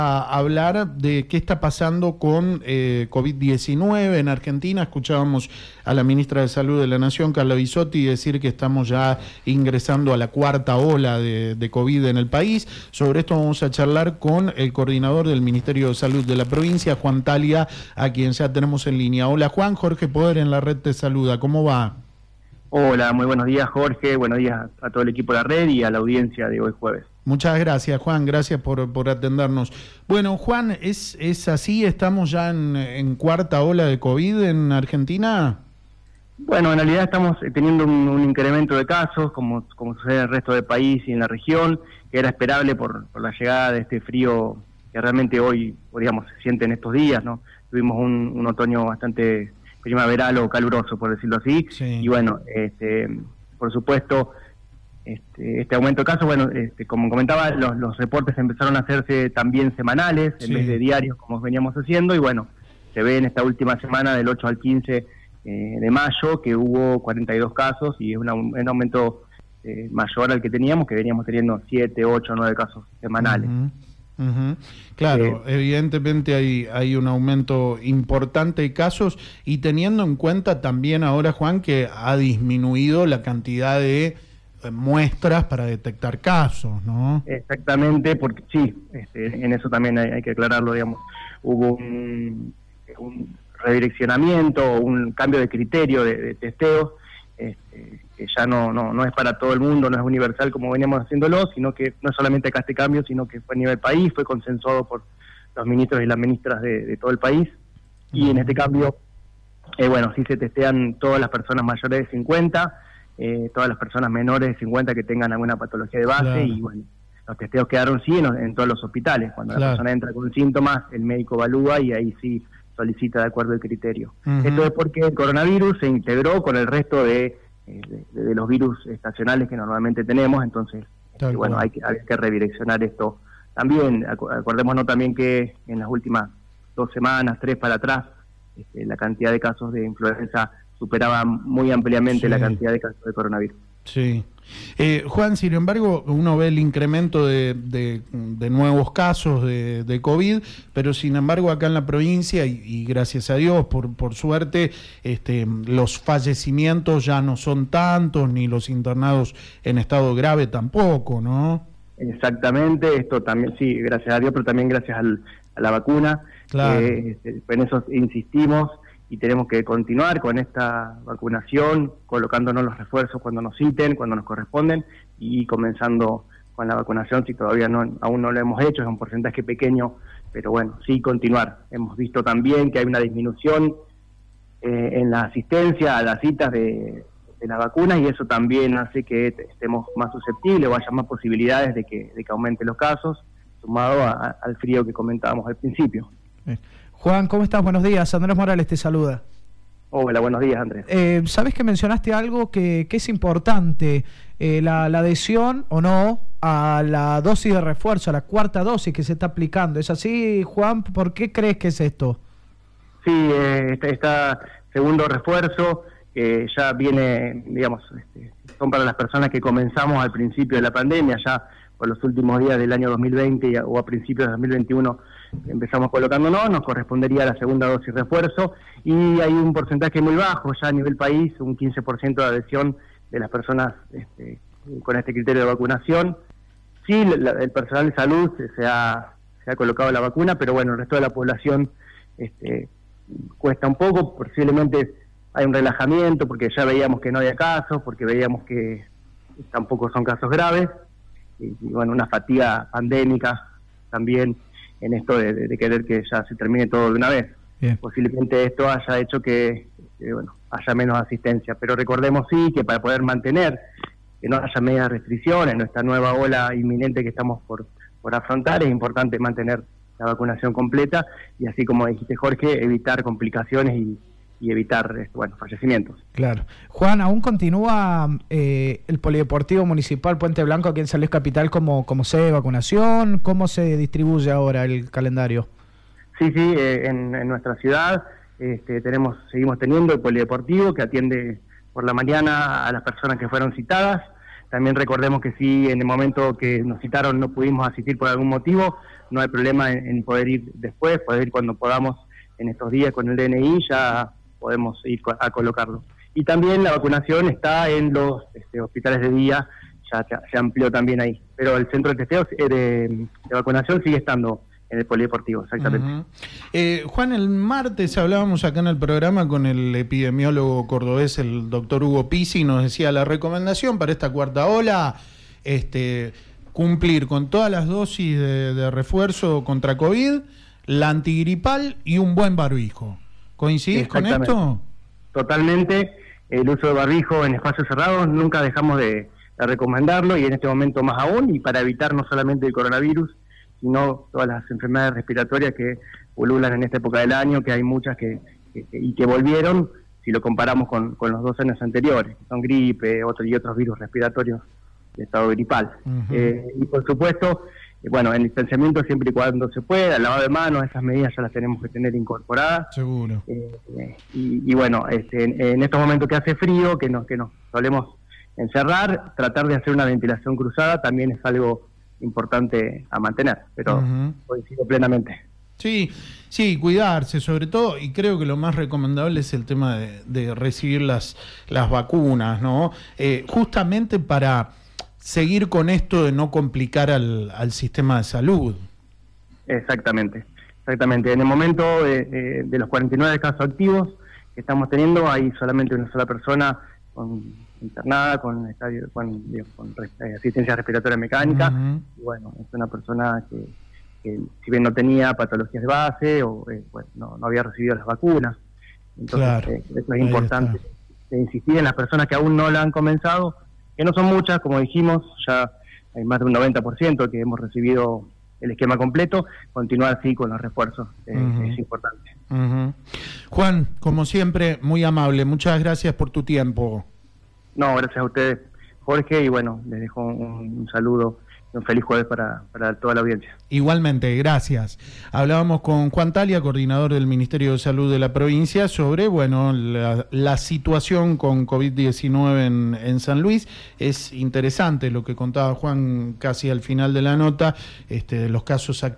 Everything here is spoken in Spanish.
a hablar de qué está pasando con COVID-19 en Argentina. Escuchábamos a la ministra de Salud de la Nación, Carla Bisotti, decir que estamos ya ingresando a la cuarta ola de COVID en el país. Sobre esto vamos a charlar con el coordinador del Ministerio de Salud de la provincia, Juan Talia, a quien ya tenemos en línea. Hola Juan, Jorge Poder en la red te saluda. ¿Cómo va? Hola, muy buenos días Jorge, buenos días a todo el equipo de la red y a la audiencia de hoy jueves. Muchas gracias Juan, gracias por atendernos. Bueno Juan, ¿es así? ¿Estamos ya en cuarta ola de COVID en Argentina? Bueno, en realidad estamos teniendo un incremento de casos, como sucede en el resto del país y en la región, que era esperable por la llegada de este frío que realmente hoy, digamos, se siente en estos días, ¿no? Tuvimos un otoño bastante primaveral o caluroso, por decirlo así, sí. Y bueno, por supuesto, este aumento de casos, bueno, como comentaba, los reportes empezaron a hacerse también semanales, en vez de diarios, como veníamos haciendo, y bueno, se ve en esta última semana, del 8 al 15 de mayo, que hubo 42 casos, y es un aumento mayor al que teníamos, que veníamos teniendo 7, 8, 9 casos semanales. Claro, evidentemente hay un aumento importante de casos, y teniendo en cuenta también ahora, Juan, que ha disminuido la cantidad de muestras para detectar casos, ¿no? Exactamente, porque sí, en eso también hay que aclararlo, digamos, hubo un redireccionamiento, un cambio de criterio de testeo, que ya no es para todo el mundo, no es universal como veníamos haciéndolo, sino que no solamente acá este cambio, sino que fue a nivel país, fue consensuado por los ministros y las ministras de todo el país, y en este cambio, bueno, sí se testean todas las personas mayores de 50, todas las personas menores de 50 que tengan alguna patología de base, claro. Y bueno, los testeos quedaron sí en todos los hospitales, cuando la persona entra con síntomas, el médico evalúa y ahí sí solicita de acuerdo al criterio. Esto es porque el coronavirus se integró con el resto de los virus estacionales que normalmente tenemos, entonces bueno, hay que redireccionar esto también. Acordémonos también que en las últimas 2 semanas, 3 para atrás, la cantidad de casos de influenza superaba muy ampliamente la cantidad de casos de coronavirus. Sí. Juan, sin embargo, uno ve el incremento de nuevos casos de COVID, pero sin embargo acá en la provincia, y gracias a Dios, por suerte, los fallecimientos ya no son tantos, ni los internados en estado grave tampoco, ¿no? Exactamente, esto también, sí, gracias a Dios, pero también gracias a la vacuna. Claro. En eso insistimos. Y tenemos que continuar con esta vacunación, colocándonos los refuerzos cuando nos citen, cuando nos corresponden, y comenzando con la vacunación si todavía aún no lo hemos hecho, es un porcentaje pequeño, pero bueno, sí continuar. Hemos visto también que hay una disminución en la asistencia a las citas de las vacunas, y eso también hace que estemos más susceptibles o haya más posibilidades de que aumenten los casos, sumado al frío que comentábamos al principio. Juan, ¿cómo estás? Buenos días. Andrés Morales te saluda. Hola, buenos días, Andrés. Sabes que mencionaste algo que es importante, la adhesión o no a la dosis de refuerzo, a la cuarta dosis que se está aplicando. ¿Es así, Juan? ¿Por qué crees que es esto? Sí, está segundo refuerzo, que ya viene, digamos, son para las personas que comenzamos al principio de la pandemia, ya por los últimos días del año 2020 o a principios de 2021 empezamos colocándonos, nos correspondería la segunda dosis refuerzo, y hay un porcentaje muy bajo ya a nivel país, un 15% de adhesión de las personas con este criterio de vacunación. Sí, el personal de salud se ha colocado la vacuna, pero bueno, el resto de la población cuesta un poco, posiblemente hay un relajamiento porque ya veíamos que no había casos, porque veíamos que tampoco son casos graves, y bueno, una fatiga pandémica también en esto de querer que ya se termine todo de una vez. Bien. Posiblemente esto haya hecho que bueno, haya menos asistencia, pero recordemos sí que para poder mantener que no haya medias restricciones en esta nueva ola inminente que estamos por afrontar, es importante mantener la vacunación completa y, así como dijiste Jorge, evitar complicaciones y evitar fallecimientos. Claro. Juan, ¿aún continúa el Polideportivo Municipal Puente Blanco aquí en San Luis Capital como sede de vacunación? ¿Cómo se distribuye ahora el calendario? Sí, en nuestra ciudad seguimos teniendo el Polideportivo, que atiende por la mañana a las personas que fueron citadas, También recordemos que si en el momento que nos citaron no pudimos asistir por algún motivo, no hay problema en poder ir después, poder ir cuando podamos en estos días con el DNI, ya podemos ir a colocarlo. Y también la vacunación está en los hospitales de día, ya se amplió también ahí. Pero el centro de testeo de vacunación sigue estando en el polideportivo, exactamente. Juan, el martes hablábamos acá en el programa con el epidemiólogo cordobés, el doctor Hugo Pizzi, nos decía la recomendación para esta cuarta ola, cumplir con todas las dosis de refuerzo contra COVID, la antigripal y un buen barbijo. ¿Coincidís con esto? Totalmente. El uso de barbijo en espacios cerrados nunca dejamos de recomendarlo, y en este momento más aún, y para evitar no solamente el coronavirus, sino todas las enfermedades respiratorias que pululan en esta época del año, que hay muchas que volvieron, si lo comparamos con los 2 años anteriores, que son gripe y otros virus respiratorios de estado gripal. Y por supuesto, bueno, el distanciamiento siempre y cuando se pueda, el lavado de manos, esas medidas ya las tenemos que tener incorporadas. Seguro. Y bueno, en estos momentos que hace frío, que nos solemos encerrar, tratar de hacer una ventilación cruzada también es algo importante a mantener, pero coincido plenamente. Sí, cuidarse sobre todo, y creo que lo más recomendable es el tema de recibir las vacunas, ¿no? Justamente para seguir con esto de no complicar al sistema de salud. Exactamente. En el momento de los 49 casos activos que estamos teniendo, hay solamente una sola persona internada con asistencia respiratoria mecánica. Y bueno, es una persona que si bien no tenía patologías de base o no había recibido las vacunas. Entonces, eso es importante, de insistir en las personas que aún no la han comenzado, que no son muchas, como dijimos, ya hay más de un 90% que hemos recibido el esquema completo, continuar así con los refuerzos, es importante. Juan, como siempre, muy amable, muchas gracias por tu tiempo. No, gracias a ustedes, Jorge, y bueno, les dejo un saludo y un feliz jueves para toda la audiencia. Igualmente, gracias. Hablábamos con Juan Talia, coordinador del Ministerio de Salud de la provincia, sobre la situación con COVID-19 en San Luis. Es interesante lo que contaba Juan casi al final de la nota, los casos activos.